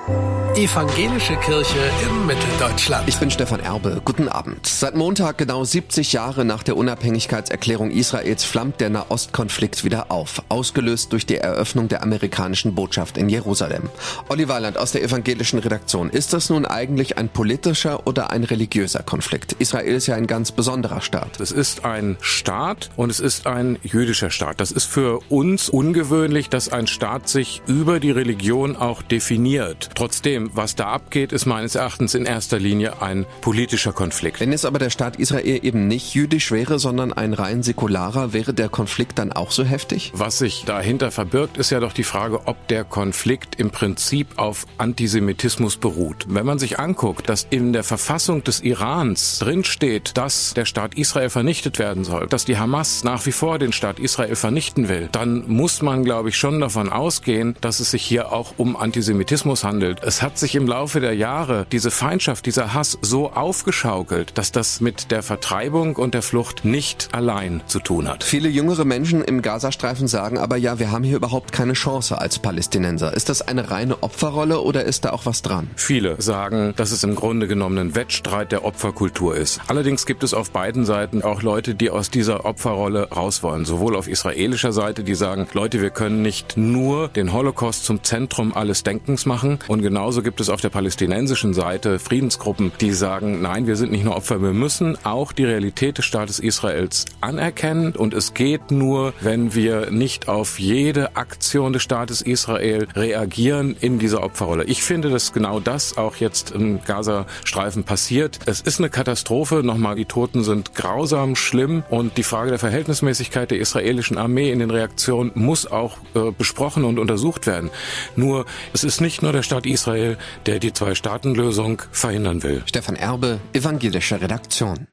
Evangelische Kirche in Mitteldeutschland. Ich bin Stefan Erbe. Guten Abend. Seit Montag, genau 70 Jahre nach der Unabhängigkeitserklärung Israels, flammt der Nahostkonflikt wieder auf, ausgelöst durch die Eröffnung der amerikanischen Botschaft in Jerusalem. Olli Weiland aus der evangelischen Redaktion. Ist das nun eigentlich ein politischer oder ein religiöser Konflikt? Israel ist ja ein ganz besonderer Staat. Es ist ein Staat und es ist ein jüdischer Staat. Das ist für uns ungewöhnlich, dass ein Staat sich über die Religion auch definiert. Trotzdem, was da abgeht, ist meines Erachtens in erster Linie ein politischer Konflikt. Wenn es aber der Staat Israel eben nicht jüdisch wäre, sondern ein rein säkularer, wäre der Konflikt dann auch so heftig? Was sich dahinter verbirgt, ist ja doch die Frage, ob der Konflikt im Prinzip auf Antisemitismus beruht. Wenn man sich anguckt, dass in der Verfassung des Irans drinsteht, dass der Staat Israel vernichtet werden soll, dass die Hamas nach wie vor den Staat Israel vernichten will, dann muss man, glaube ich, schon davon ausgehen, dass es sich hier auch um Antisemitismus handelt. Es hat sich im Laufe der Jahre diese Feindschaft, dieser Hass so aufgeschaukelt, dass das mit der Vertreibung und der Flucht nicht allein zu tun hat. Viele jüngere Menschen im Gazastreifen sagen aber, ja, wir haben hier überhaupt keine Chance als Palästinenser. Ist das eine reine Opferrolle oder ist da auch was dran? Viele sagen, dass es im Grunde genommen ein Wettstreit der Opferkultur ist. Allerdings gibt es auf beiden Seiten auch Leute, die aus dieser Opferrolle raus wollen. Sowohl auf israelischer Seite, die sagen, Leute, wir können nicht nur den Holocaust zum Zentrum alles Denkens machen, und genauso gibt es auf der palästinensischen Seite Friedensgruppen, die sagen, nein, wir sind nicht nur Opfer, wir müssen auch die Realität des Staates Israels anerkennen, und es geht nur, wenn wir nicht auf jede Aktion des Staates Israel reagieren in dieser Opferrolle. Ich finde, dass genau das auch jetzt im Gazastreifen passiert. Es ist eine Katastrophe, nochmal, die Toten sind grausam, schlimm, und die Frage der Verhältnismäßigkeit der israelischen Armee in den Reaktionen muss auch besprochen und untersucht werden. Nur, es ist nicht nur der Staat Israel, der die Zwei-Staaten-Lösung verhindern will. Stefan Erbe, evangelische Redaktion.